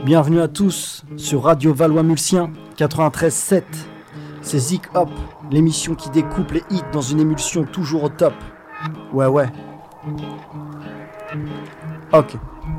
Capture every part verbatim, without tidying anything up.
Bienvenue à tous sur Radio Valois-Mulsien quatre-vingt-treize sept. C'est Zik Hop, l'émission qui découpe les hits dans une émulsion toujours au top. Ouais ouais. Ok.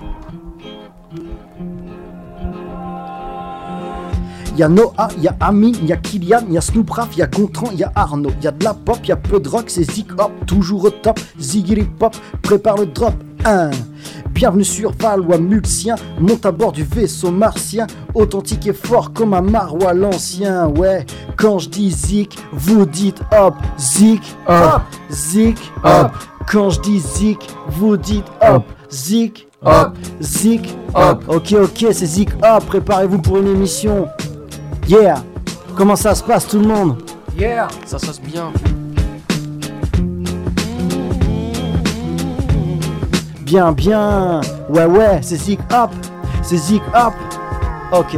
Y'a Noah, y'a Ami, y'a Kylian, y'a Snoop Raff, y'a Gontran, y'a Arnaud. Y'a de la pop, y'a peu de rock, c'est Zik Hop, toujours au top. Ziggy Pop, prépare le drop. un. Bienvenue sur Valois-Mulsien, monte à bord du vaisseau martien, authentique et fort comme un marois l'ancien. Ouais, quand je dis Zik, vous dites hop, Zik hop, Zik hop. Quand je dis Zik, vous dites hop, Zik hop, Zik hop. Ok, ok, c'est Zik hop, préparez-vous pour une émission. Yeah, comment ça se passe tout le monde? Yeah, ça se passe bien. Bien, bien. Ouais, ouais, c'est Zik Hop. C'est Zik Hop. Ok.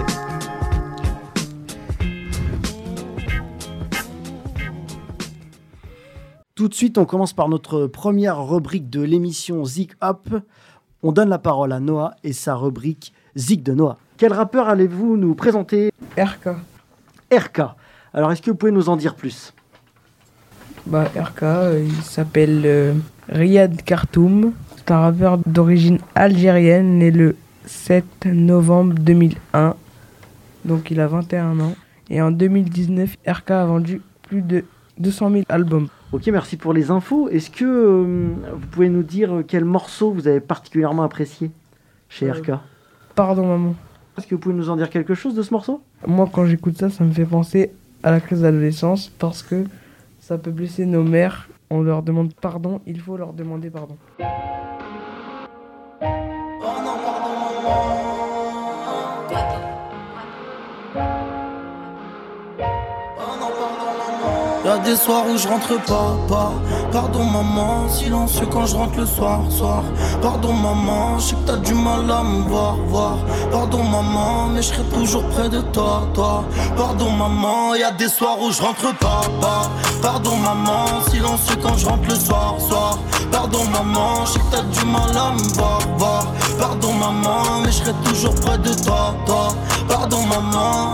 Tout de suite, on commence par notre première rubrique de l'émission Zik Hop. On donne la parole à Noah et sa rubrique Zik de Noah. Quel rappeur allez-vous nous présenter? R K. R K. Alors, est-ce que vous pouvez nous en dire plus? Bah, R K, euh, il s'appelle euh, Riyad Khartoum. C'est un rappeur d'origine algérienne, né le sept novembre deux mille un. Donc il a vingt et un ans. Et en deux mille dix-neuf, R K a vendu plus de deux cent mille albums. Ok, merci pour les infos. Est-ce que euh, vous pouvez nous dire quel morceau vous avez particulièrement apprécié chez euh, R K? Pardon maman. Est-ce que vous pouvez nous en dire quelque chose de ce morceau? Moi quand j'écoute ça, ça me fait penser à la crise d'adolescence parce que ça peut blesser nos mères. On leur demande pardon, il faut leur demander pardon. Y'a des soirs où je rentre pas, pas. Pardon maman, silencieux quand je rentre le soir, soir. Pardon maman, je sais que t'as du mal à me voir, voir. Pardon maman, mais je serai toujours près de toi, toi. Pardon maman, y'a des soirs où je rentre pas, pas. Pardon maman, silencieux quand je rentre le soir, soir. Pardon maman, je sais que t'as du mal à me voir, voir. Pardon maman, mais je serai toujours près de toi, toi. Pardon maman.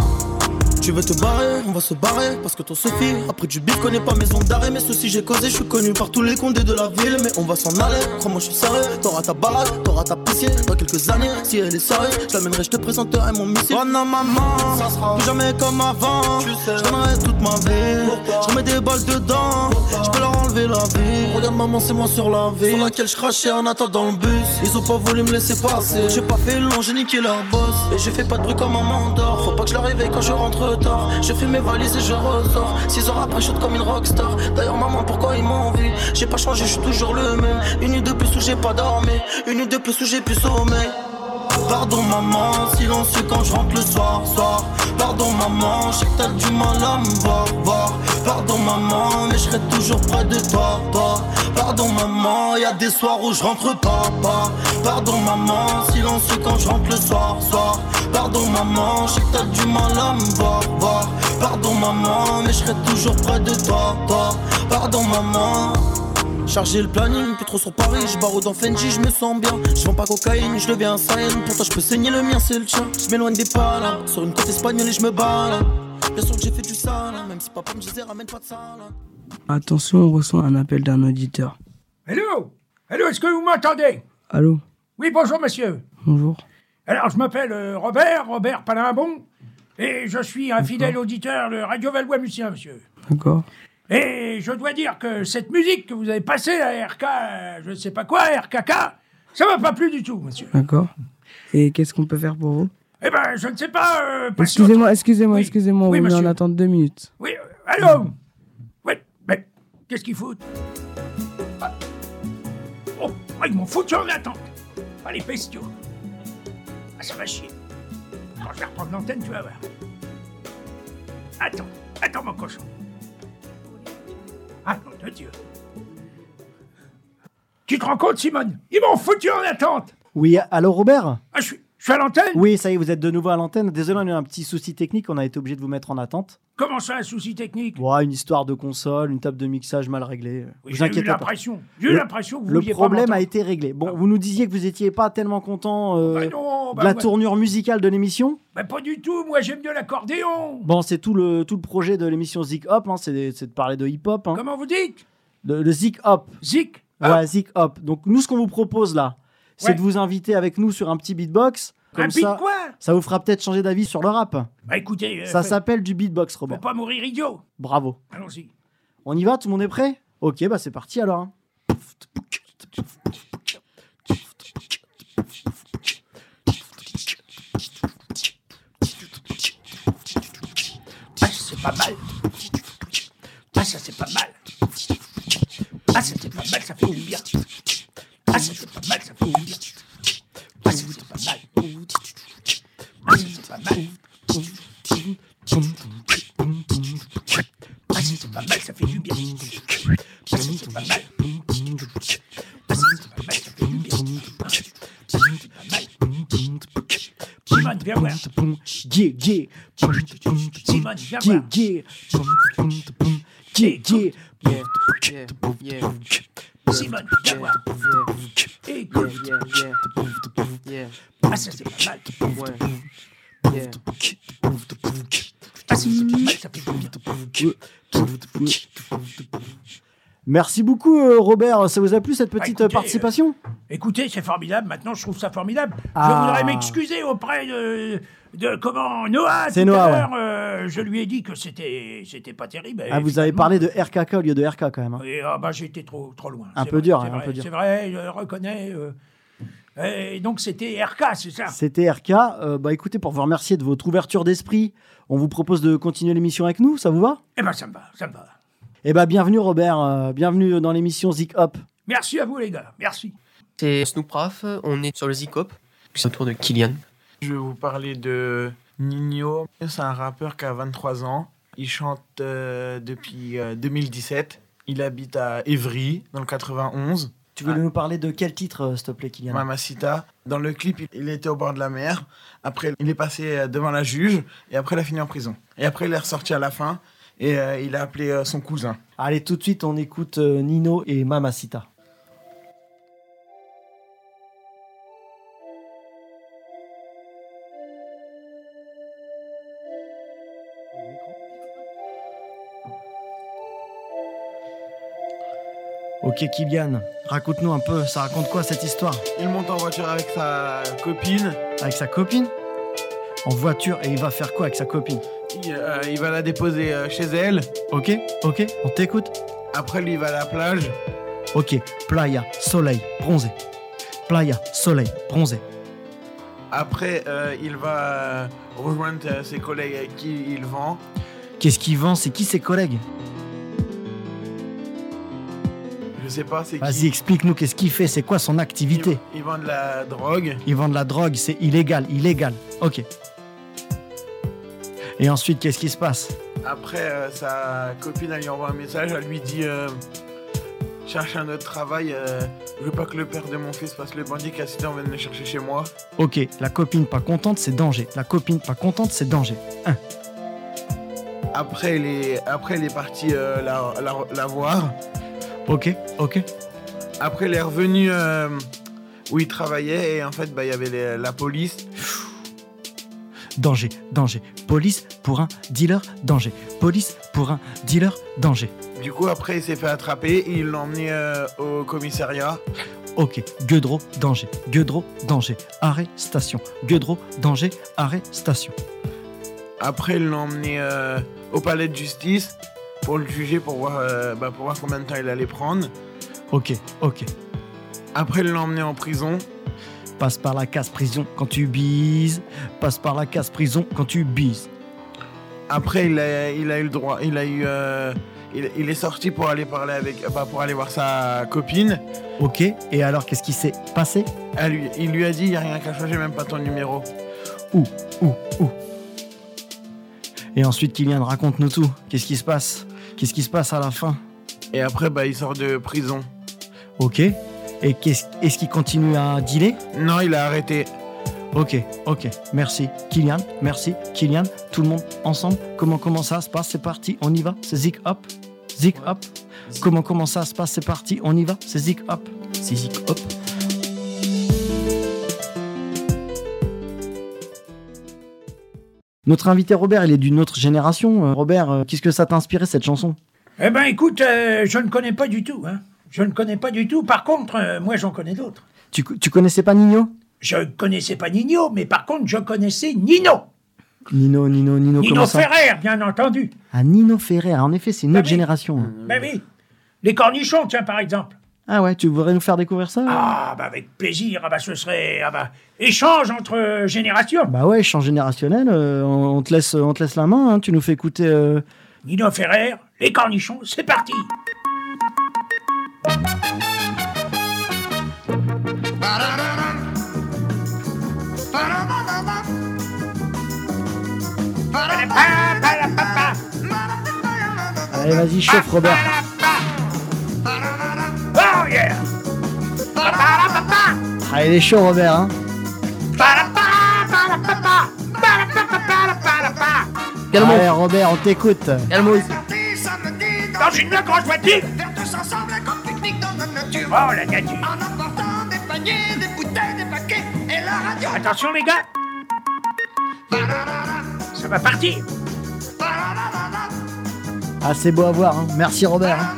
Tu veux te barrer, on va se barrer, parce que ton Sophie, après du bif, connais pas maison d'arrêt. Mais ceci j'ai causé, je suis connu par tous les condés de la ville. Mais on va s'en aller, crois-moi je suis sérieux. T'auras ta baraque, t'auras ta piscine. Dans quelques années, si elle est sérieuse, je l'amènerai, je te présenterai mon missile. Oh non maman, ça sera plus jamais comme avant. Je donnerai toute ma vie, je remets des balles dedans. Je peux leur enlever la vie. Regarde maman, c'est moi sur la vie, sur laquelle je crachais en attendant le bus. Ils ont pas voulu me laisser passer, j'ai pas fait long, j'ai niqué leur boss. Et j'ai fait pas de bruit comme un mandor. Faut pas que je leur réveille quand je rentre tard. Je fais mes valises et je ressors. Six heures après, je comme une rockstar. D'ailleurs, maman, pourquoi ils m'envient? J'ai pas changé, je suis toujours le même. Une nuit de plus où j'ai pas dormi. Une nuit de plus où j'ai plus sommeil. Pardon maman, silencieux quand je rentre le soir, soir. Pardon maman, je sais que t'as du mal à me voir, voir. Pardon maman, mais je serai toujours près de toi, toi. Pardon maman, y'a des soirs où je rentre pas, pas. Pardon maman, silencieux quand je rentre le soir, soir. Pardon maman, je sais que t'as du mal à me voir, voir. Pardon maman, mais je serai toujours près de toi, toi. Pardon maman. Charger le planning, plus trop sur Paris, je barre dans Fenji, je me sens bien. Je vends pas cocaïne, je deviens Saiyan. Pourtant je peux saigner le mien, c'est le tien. Je m'éloigne des palabres, sur une côte espagnole et je me balade. Bien sûr que j'ai fait du sale, même si papa me disait ramène pas de salade. Attention, on reçoit un appel d'un auditeur. Allô? Allô, est-ce que vous m'entendez? Allô? Oui, bonjour monsieur. Bonjour. Alors je m'appelle euh, Robert, Robert Palimbon, et je suis un D'accord. fidèle auditeur de Radio Valois-Mulsien, monsieur. D'accord. Et je dois dire que cette musique que vous avez passée à R K, euh, je ne sais pas quoi, R K K, ça m'a pas plu du tout, monsieur. D'accord. Et qu'est-ce qu'on peut faire pour vous? Eh ben, je ne sais pas... Euh, excusez-moi, excusez-moi, oui. excusez-moi, oui, on monsieur. va en attendre deux minutes. Oui, euh, allô? Oui, mais qu'est-ce qu'ils foutent? Ah. Oh, oh, ils m'ont foutu en attente. Ah, les bestiaux. Ah, ça va chier. Quand je vais reprendre l'antenne, tu vas voir. Attends, attends mon cochon. Ah, nom de Dieu. Tu te rends compte, Simone? Ils m'ont foutu en attente. Oui, allô Robert? Ah, je suis, je suis à l'antenne? Oui, ça y est, vous êtes de nouveau à l'antenne. Désolé, on a eu un petit souci technique, on a été obligé de vous mettre en attente. Comment ça, un souci technique? Ouais, une histoire de console, une table de mixage mal réglée. Oui, vous j'ai eu inquiétez pas. l'impression. J'ai eu Le- l'impression que vous Le vouliez problème pas a m'entendre. été réglé. Bon, Ah. vous nous disiez que vous étiez pas tellement content. Euh... Bah non, bon, de bah, la ouais. tournure musicale de l'émission. Bah, pas du tout, moi j'aime bien l'accordéon. Bon, c'est tout le, tout le projet de l'émission Zik Hop, hein, c'est, c'est de parler de hip-hop. Hein. Comment vous dites? Le, le Zik Hop. Zik. Ouais, Zik Hop. Donc nous, ce qu'on vous propose là, c'est Ouais. de vous inviter avec nous sur un petit beatbox. Comme Un beat ça, quoi? ça vous fera peut-être changer d'avis sur le rap. Bah écoutez, euh, Ça fait- s'appelle du beatbox, faut Robert. pas mourir idiot. Bravo. Allons-y. On y va, tout le monde est prêt? Ok, bah c'est parti alors. hein. Ah, c'est pas mal. Ah, ça c'est pas mal. Ah, ça c'est pas mal, ça fait du bien. Ah, ça c'est pas mal, ça fait du bien. Ah, ça c'est pas mal. Ah, ça c'est pas mal. Ah, ça c'est pas mal, ça fait du bien. Ah, ça c'est pas mal. Ah, ça c'est pas mal, ça fait du bien. Ah, ça c'est pas mal. Simone, viens voir. Yeah, yeah. Simone, viens Yeah, voir. yeah. Yeah, yeah. Yeah, yeah, yeah, Simone, viens voir. Écoute. yeah, yeah, yeah, Ah, ça c'est pas mal. ouais, yeah. Ah, ça c'est pas mal, ça fait du bien. Merci beaucoup, euh, Robert. Ça vous a plu cette petite Bah, écoutez, euh, participation? Écoutez, c'est formidable. Maintenant, je trouve ça formidable. Ah. Je voudrais m'excuser auprès de, de comment Noah. C'est tout à Noah, ouais. l'heure, euh, je lui ai dit que c'était c'était pas terrible. Ah, vous avez parlé de R K K au lieu de R K quand même. hein. Et, ah, bah, j'ai été trop trop loin. Un C'est peu vrai, dur, c'est hein, un vrai, peu dur. C'est vrai, je le reconnais. euh. Et donc c'était R K, c'est ça. C'était R K. Euh, bah écoutez, pour vous remercier de votre ouverture d'esprit, on vous propose de continuer l'émission avec nous. Ça vous va? Eh ben, ça me va, ça me va. Eh bah bienvenue, Robert. euh, bienvenue dans l'émission Zik Hop. Merci à vous, les gars. Merci. C'est Snoop Raf, on est sur le Zik Hop. C'est au tour de Kylian. Je vais vous parler de Nino. C'est un rappeur qui a vingt-trois ans. Il chante euh, depuis euh, deux mille dix-sept. Il habite à Évry, dans le quatre-vingt-onze. Tu voulais nous parler de quel titre, euh, s'il te plaît, Kylian? Mamacita. Dans le clip, il- il était au bord de la mer. Après, il est passé euh, devant la juge. Et après, il a fini en prison. Et après, il est ressorti à la fin. Et euh, il a appelé euh, son cousin. Allez, tout de suite, on écoute euh, Nino et Mamacita. Ok, Kylian, raconte-nous un peu, ça raconte quoi cette histoire? Il monte en voiture avec sa copine. Avec sa copine? En voiture, et il va faire quoi avec sa copine? Il, euh, il va la déposer euh, chez elle. Ok, ok, on t'écoute. Après, lui, il va à la plage. Ok, playa, soleil, bronzé. Playa, soleil, bronzé. Après, euh, il va euh, rejoindre euh, ses collègues avec qui il vend. Qu'est-ce qu'il vend? C'est qui ses collègues? Je sais pas, c'est Vas-y, qui. explique-nous qu'est-ce qu'il fait, c'est quoi son activité? Il, il vend de la drogue. Il vend de la drogue, c'est illégal, illégal. Ok. Et ensuite, qu'est-ce qui se passe? Après, euh, sa copine, elle lui envoie un message. Elle lui dit euh, cherche un autre travail. Euh, je veux pas que le père de mon fils fasse le bandit. Cassidan vienne me chercher chez moi. Ok, la copine pas contente, c'est danger. La copine pas contente, c'est danger. Un. Après, il est, après, il est parti euh, la, la, la voir. Ok, ok. Après, il est revenu euh, où il travaillait. Et en fait, bah, il y avait les- la police. Danger, danger. Police pour un dealer, danger. Police pour un dealer, danger. Du coup, après, il s'est fait attraper. Et ils l'ont emmené euh, au commissariat. Ok, Gueudreau, danger. Gueudreau, danger. Arrestation. Gueudreau, danger, arrestation. Après, ils l'ont emmené euh, au palais de justice pour le juger, pour voir, euh, bah, pour voir combien de temps il allait prendre. Ok, ok. Après, ils l'ont emmené en prison. Passe par la case prison quand tu bises. Passe par la case prison quand tu bises. Après, il a, il a eu le droit. Il a eu. euh, il, il est sorti pour aller parler avec. Bah, pour aller voir sa copine. Ok, et alors qu'est-ce qui s'est passé? Elle lui, il lui a dit il n'y a rien qu'à changer, même pas ton numéro. Où, où, où? Et ensuite, Kylian, raconte-nous tout. Qu'est-ce qui se passe? Qu'est-ce qui se passe à la fin? Et après, bah, il sort de prison. Ok. Et qu'est-ce, est-ce qu'il continue à dealer? Non, il a arrêté. Ok, ok. Merci, Kylian. Merci, Kylian. Tout le monde ensemble. Comment, comment ça se passe? C'est parti, on y va. C'est Zik Hop. Zik Hop. Comment, comment ça se passe? C'est parti, on y va. C'est Zik Hop. C'est Zik Hop. Notre invité Robert, il est d'une autre génération. Euh, Robert, euh, qu'est-ce que ça t'a inspiré cette chanson? Eh ben écoute, euh, je ne connais pas du tout. Hein. Je ne connais pas du tout. Par contre, euh, moi j'en connais d'autres. Tu, tu connaissais pas Nino? Je ne connaissais pas Nino, mais par contre je connaissais Nino. Nino, Nino, Nino, Nino comment ça? Ferrer, bien entendu. Ah, Nino Ferrer, en effet, c'est une Bah autre oui. génération. Ben oui. Les cornichons, tiens, par exemple. Ah ouais, tu voudrais nous faire découvrir ça? Ah, bah avec plaisir. Ah bah ce serait... Ah bah, échange entre euh, générations. Bah ouais, chant générationnel, euh, on, on te laisse, on te laisse la main, hein, tu nous fais écouter... Euh... Nino Ferrer, les cornichons, c'est parti. Allez, vas-y, chauffe, Robert. Oh yeah. Ah, il est chaud, Robert, hein. Calme-moi. Allez, Robert, on t'écoute. Calme-moi ici. Dans une grosse voiture. Oh, la nature. Attention, les gars. Ça va partir. Ah, c'est beau à voir, hein. Merci, Robert. Hein.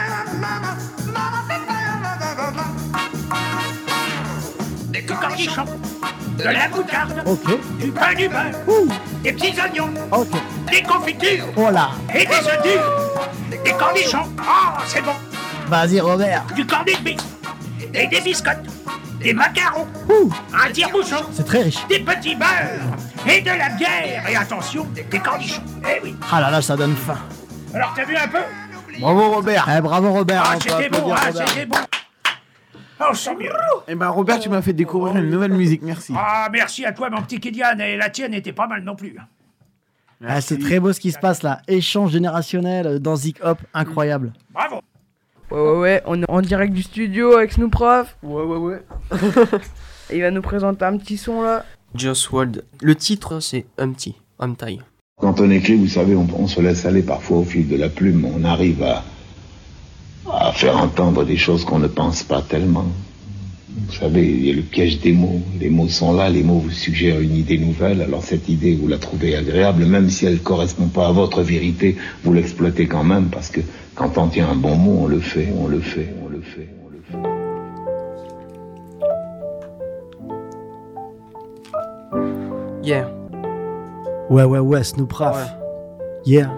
Des cornichons, de la moutarde, Ok, du pain, du beurre, ouh, des petits oignons, ok. des confitures Oh là. et des œufs durs. Des cornichons. Oh, c'est bon. Vas-y, Robert. Du cornet de bif. Et des biscottes. Des macarons. Ouh, Un tire-bouchon. c'est très riche. Des petits beurres. Et de la bière. Et attention, des cornichons. Eh oui. Ah là là, ça donne faim. Alors, t'as vu un peu? Bravo Robert. Eh, bravo, Robert. Ah, on peut c'était bon, applaudir ah, Robert. c'était bon. Oh, je sens mieux. Eh ben Robert, tu m'as fait découvrir une nouvelle musique, merci. Ah, merci à toi, mon petit Kylian. Et la tienne était pas mal non plus. Ah, c'est très beau ce qui se passe là. Échange générationnel dans Zik Hop, incroyable. Bravo. Ouais, ouais, ouais, on est en direct du studio avec Snoop Prof. Ouais, ouais, ouais. Et il va nous présenter un petit son là. Just World. Le titre, c'est Humpty. Humpty. Quand on écrit, vous savez, on, on se laisse aller parfois au fil de la plume. On arrive à, à faire entendre des choses qu'on ne pense pas tellement. Vous savez, il y a le piège des mots. Les mots sont là, les mots vous suggèrent une idée nouvelle. Alors cette idée, vous la trouvez agréable, même si elle ne correspond pas à votre vérité, vous l'exploitez quand même, parce que quand on tient un bon mot, on le fait, on le fait, on le fait, on le fait. Yeah. Ouais, ouais, ouais, Snoop Raff. Ouais. Yeah.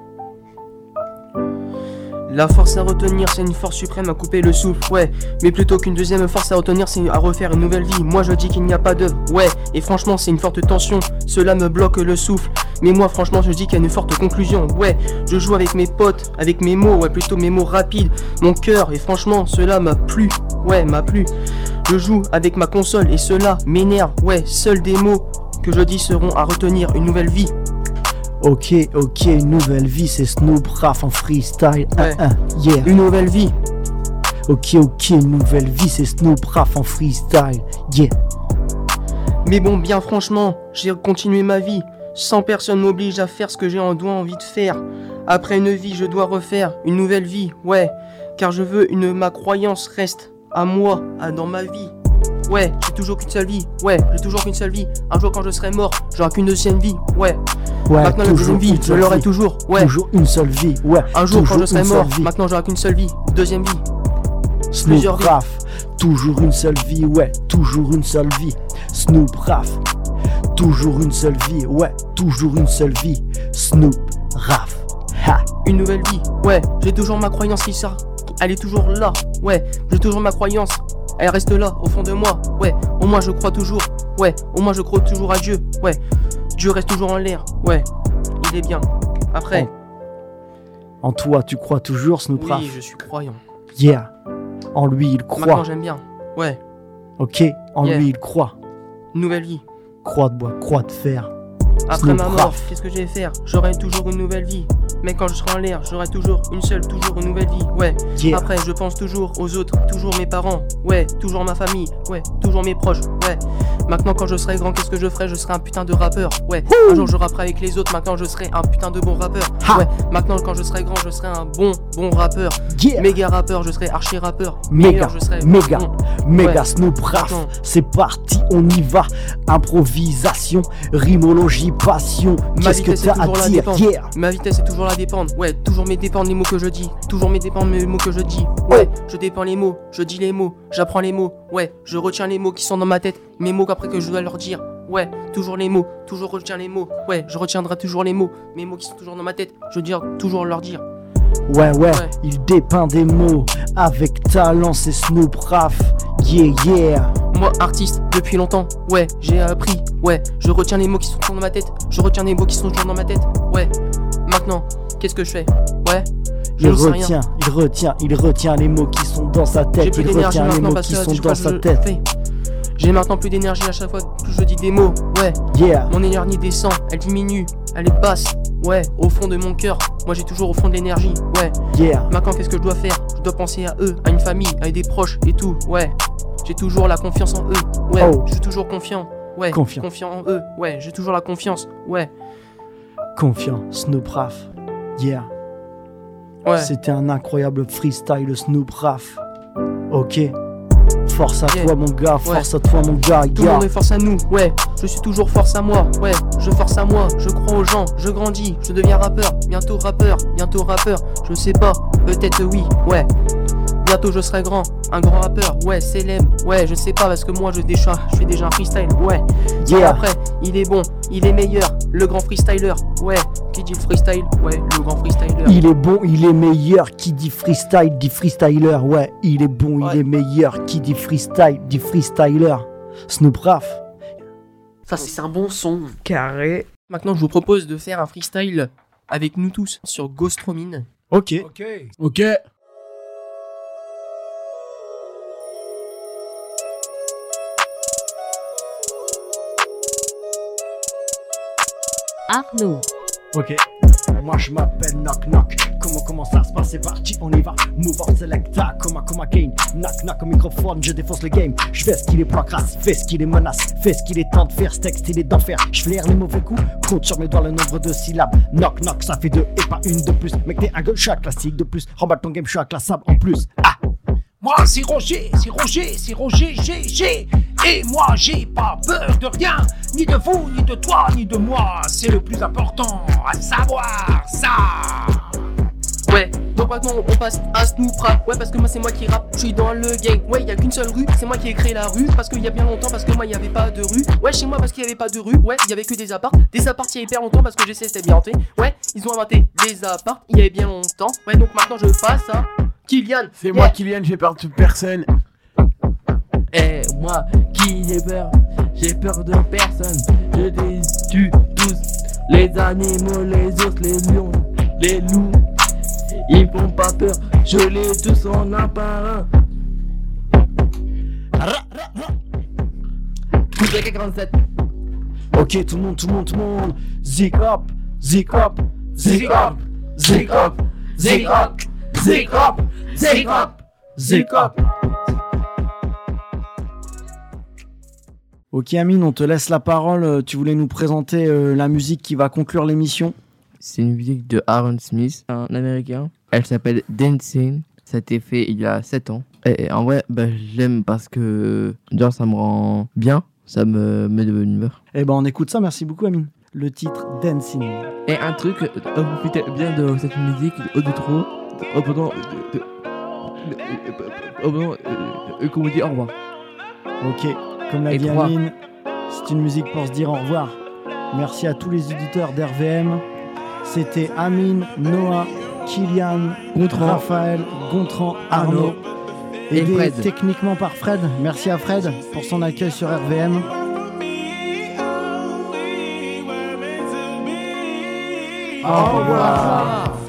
La force à retenir, c'est une force suprême à couper le souffle, ouais. Mais plutôt qu'une deuxième force à retenir, c'est à refaire une nouvelle vie. Moi je dis qu'il n'y a pas d'œuvre, ouais. Et franchement, c'est une forte tension, cela me bloque le souffle. Mais moi franchement, je dis qu'il y a une forte conclusion, ouais. Je joue avec mes potes, avec mes mots, ouais, plutôt mes mots rapides. Mon cœur, et franchement, cela m'a plu, ouais, m'a plu. Je joue avec ma console, et cela m'énerve, ouais. Seuls des mots que je dis seront à retenir, une nouvelle vie. Ok, ok, une nouvelle vie, c'est Snoop Raff en freestyle. Ouais. un, un, yeah. Une nouvelle vie. Ok, ok, une nouvelle vie, c'est Snoop Raff en freestyle. Yeah. Mais bon, bien franchement, j'ai continué ma vie. Sans personne m'oblige à faire ce que j'ai en doigt envie de faire. Après une vie, je dois refaire une nouvelle vie, ouais. Car je veux une ma croyance reste à moi, à dans ma vie. Ouais, j'ai toujours qu'une seule vie, ouais, j'ai toujours qu'une seule vie. Un jour quand je serai mort, j'aurai qu'une deuxième vie, ouais. Ouais, Maintenant la deuxième vie, une je seule l'aurai vie. toujours, ouais. Toujours une seule vie, ouais. Un jour quand toujours je serai une seule mort, vie. maintenant j'aurai qu'une seule vie, deuxième vie. Snoop plusieurs vies. Raff, toujours une seule vie, ouais, toujours une seule vie. Snoop Raff, toujours une seule vie, ouais, toujours une seule vie. Snoop Raff, ha. Une nouvelle vie, ouais, j'ai toujours ma croyance qui sort, elle est toujours là, ouais, j'ai toujours ma croyance, elle reste là, au fond de moi, ouais, au moins je crois toujours, ouais, au moins je crois toujours à Dieu, ouais, Dieu reste toujours en l'air, ouais, il est bien, après, En toi, tu crois toujours, Snoop Raff? oui, je suis croyant, Yeah. En lui, il maintenant croit. j'aime bien, ouais, Ok, en Yeah. lui, il croit. nouvelle vie, Croix de bois, croix de fer. après Snoop ma mort, Raff. qu'est-ce que je vais faire, j'aurai toujours une nouvelle vie, mais quand je serai en l'air, j'aurai toujours une seule, toujours une nouvelle vie, ouais. Yeah. Après, je pense toujours aux autres, toujours mes parents, ouais, toujours ma famille, ouais, toujours mes proches, ouais. Maintenant quand je serai grand, qu'est-ce que je ferai? Je serai un putain de rappeur. Ouais, un jour je rapperai avec les autres. Maintenant je serai un putain de bon rappeur. Ha. Ouais, maintenant quand je serai grand, je serai un bon, bon rappeur. Yeah. Méga rappeur, je serai archi rappeur. Méga, Meilleur, je serai méga, bon. méga Ouais. Snoop Raf, Attends. c'est parti, on y va. Improvisation, rimologie, passion. Ma Qu'est-ce que vitesse est t'as à toujours la dire? dépendre. Yeah. Ma vitesse est toujours la dépendre. Ouais, toujours mes dépendre les mots que je dis. Toujours mes dépendre les mots que je dis. Ouais, je dépends les mots, je dis les mots, j'apprends les mots. Ouais, je retiens les mots qui sont dans ma tête. Mes mots qu'après que je dois leur dire. Ouais, toujours les mots, toujours retiens les mots. Ouais, je retiendrai toujours les mots. Mes mots qui sont toujours dans ma tête, je dois toujours leur dire. Ouais, ouais, Ouais. il dépeint des mots avec talent, c'est Snoop Raf. Yeah, yeah. Moi, artiste, depuis longtemps, ouais, j'ai appris, ouais, je retiens les mots qui sont toujours dans ma tête, je retiens les mots qui sont toujours dans ma tête, ouais. Maintenant, qu'est-ce que je fais? Ouais, je Il ne sais rien. retient, il retient, il retient les mots qui sont dans sa J'ai tête. plus Il d'énergie retient les maintenant mots parce qui que sont je dans crois sa que je tête. fais. J'ai maintenant plus d'énergie à chaque fois que je dis des mots, ouais. Yeah. Mon énergie descend, elle diminue, elle est basse, ouais, au fond de mon cœur. Moi j'ai toujours au fond de l'énergie, ouais. Yeah. Maintenant qu'est-ce que je dois faire? Je dois penser à eux, à une famille, à des proches et tout, ouais. J'ai toujours la confiance en eux, ouais. Oh. Je suis toujours confiant, ouais. Confiant. Confiant en eux, ouais. J'ai toujours la confiance, ouais. Confiant, Snoop Raf. Yeah. Ouais. C'était un incroyable freestyle Snoop Raf. Ok. Force à Yeah. toi mon gars, Ouais. force à toi mon gars, Tout le yeah. monde est force à nous, ouais. Je suis toujours force à moi, ouais. Je force à moi, je crois aux gens, je grandis, je deviens rappeur. Bientôt rappeur, bientôt rappeur. Je sais pas, peut-être oui, ouais. Bientôt je serai grand, un grand rappeur, ouais, célèbre, ouais, je sais pas parce que moi je, déjà, je fais déjà un freestyle, ouais. Yeah. Après, il est bon, il est meilleur, le grand freestyler, ouais. Qui dit le freestyle, ouais, le grand freestyler. Il est bon, il est meilleur, qui dit freestyle, dit freestyler, ouais. Il est bon, Ouais. il est meilleur, qui dit freestyle, dit freestyler. Snoop Raf. Ça c'est un bon son. Carré. Maintenant je vous propose de faire un freestyle avec nous tous sur Ghostromine. Ok. Ok. Ok. Arnaud. Ok. Moi je m'appelle Knock Knock. Comment comment ça se passe? C'est parti, on y va. Move on selecta, coma coma gain. Knock knock au microphone, je défonce le game. Je fais ce qu'il est procrasse, fais ce qu'il est menace, fais ce qu'il est temps de faire, ce texte il est d'enfer. Je flaire les mauvais coups, compte sur mes doigts le nombre de syllabes. Knock knock, ça fait deux et pas une de plus. Mec t'es un gueule, je suis un classique de plus. Remballe ton game, je suis inclassable en plus. Ah. Moi, c'est Roger, c'est Roger, c'est Roger, j'ai, j'ai. Et moi, j'ai pas peur de rien, ni de vous, ni de toi, ni de moi. C'est le plus important à savoir ça. Ouais, donc maintenant on passe à Snoop Rap. Ouais, parce que moi c'est moi qui rappe, je suis dans le gang. Ouais, y a qu'une seule rue, c'est moi qui ai créé la rue. Parce qu'il y a bien longtemps, parce que moi y avait pas de rue. Ouais, chez moi parce qu'il y avait pas de rue. Ouais, il y avait que des apparts. Des apparts il y a hyper longtemps parce que j'essaie c'était bien hanté. Ouais, ils ont inventé des apparts, il y avait bien longtemps. Ouais, donc maintenant je passe à Kylian. C'est Yeah. moi, Kylian, j'ai peur de personne. Eh, moi qui j'ai peur, j'ai peur de personne. Je les tue tous, les animaux, les ours, les lions, les loups. Ils me font pas peur, je les tous en un par un. quarante-sept. Ok, tout le monde, tout le monde, tout le monde. Zig up, zig up, zig up, zig up, zig up, zig up, zig up, zig up. Ok Amine, on te laisse la parole. Tu voulais nous présenter euh, la musique qui va conclure l'émission. C'est une musique de Aaron Smith, un américain. Elle s'appelle Dancing. Ça a été fait il y a sept ans. Et en vrai, bah, je l'aime parce que genre, ça me rend bien. Ça me met de bonne humeur. Eh ben on écoute ça, merci beaucoup Amine. Le titre Dancing. Et un truc, euh, profitez bien de cette musique au de trop. Au pendant. de- de- Au pendant. euh, Qu'on vous dit au revoir. Ok, comme l'a Et dit trois. Amine, c'est une musique pour se dire au revoir. Merci à tous les éditeurs d'R V M. C'était Amine, Noah, Kylian, Gontran. Raphaël, Gontran, Arnaud. Et Aidé Fred. techniquement par Fred. Merci à Fred pour son accueil sur R V M. Au revoir.